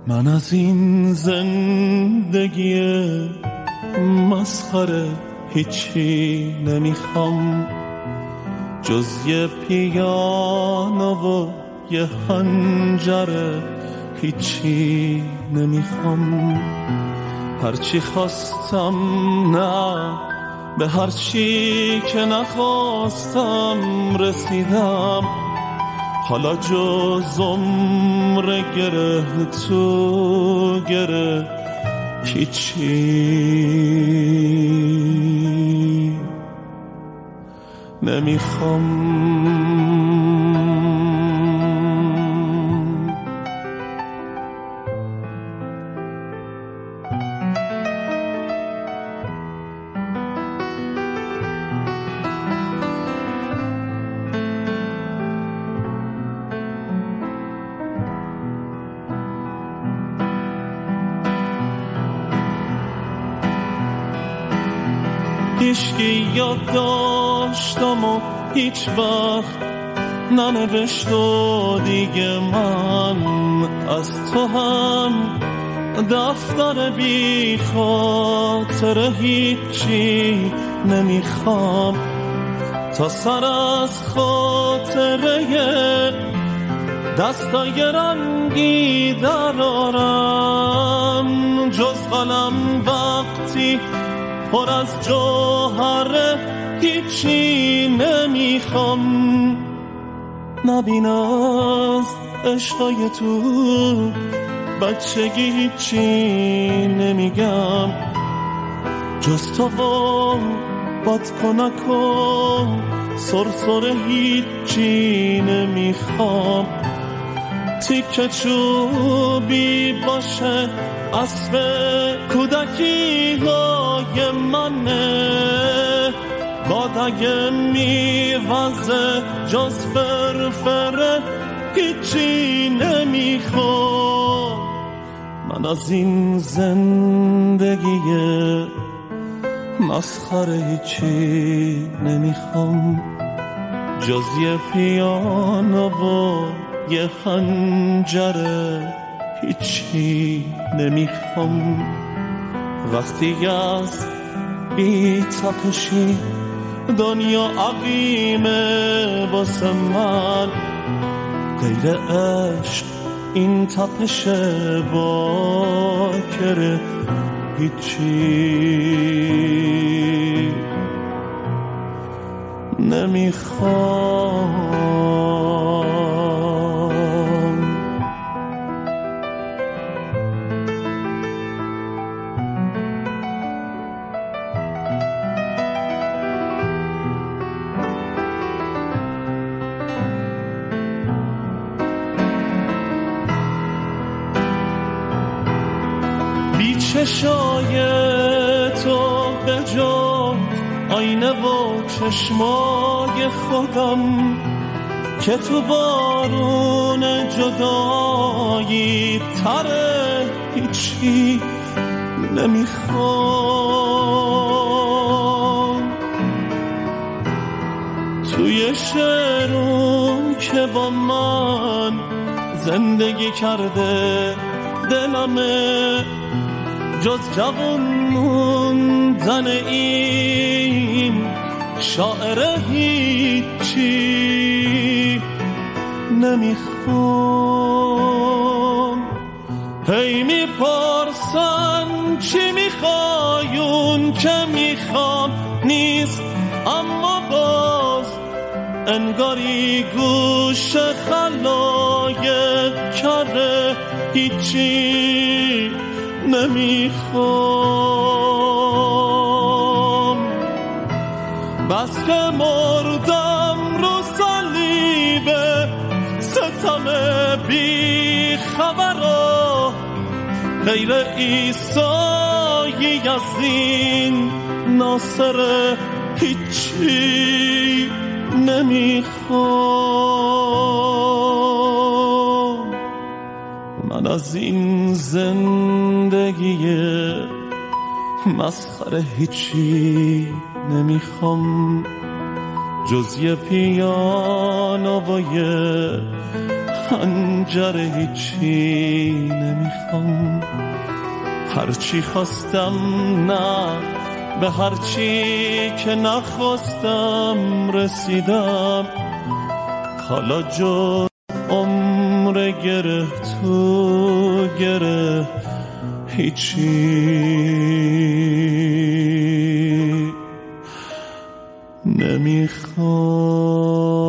من از این زندگی مسخره هیچی نمیخوام، جز یه پیانو و یه خنجره، هیچی نمیخوام. هرچی خواستم نه، به هرچی که نخواستم رسیدم. حالا جز عمر گره تو گره هیچی نمیخوام. هیچکی یاد داشتم و هیچ وقت ننوشت و دیگه من از تو هم دفتر بی خاطر هیچی نمیخوام. تا سر از خاطره دستای رنگی درارم، جز قلم وقتی پر از جوهر هیچی نمیخوام. نبین از عشقای تو بچگی هیچی نمیگم، جز تو و بادکنک و سرسره هیچی نمیخوام. تیکه چوبی باشه اسب کودکی های منه، باد اگه میوزه جز فرفره هیچی نمیخوام. من از این زندگی مسخره هیچی نمیخوام، جز یه پیانو و یه خنجره هیچی نمیخوام. وقتی از بی تپشی دنیا عقیمه واسه من، غیر عشق این تپش باکره هیچی نمیخوام. چشای تو به جا آینه و چشمای خودم که تو بارون جدایی تره هیچی نمیخوام. توی شعرون که با من زندگی کرده دلمه، جز جوان موندن این شاعر هیچی نمیخوام. هی میپرسن چی میخوایون که میخوام نیست، اما باز انگاری گوش خلایق کره هیچی نمیخوام. بس که مردم رو صلیب ستم بی خبرا، غیر عیسی از این ناصر هیچی نمیخوام. من از این زندگی مسخره هیچی نمیخوام، جز یه پیانو و یه خنجر هیچی نمیخوام. هرچی خواستم نه، به هرچی که نخواستم رسیدم. حالا جز عمر گره تو گره هیچی نمیخوام.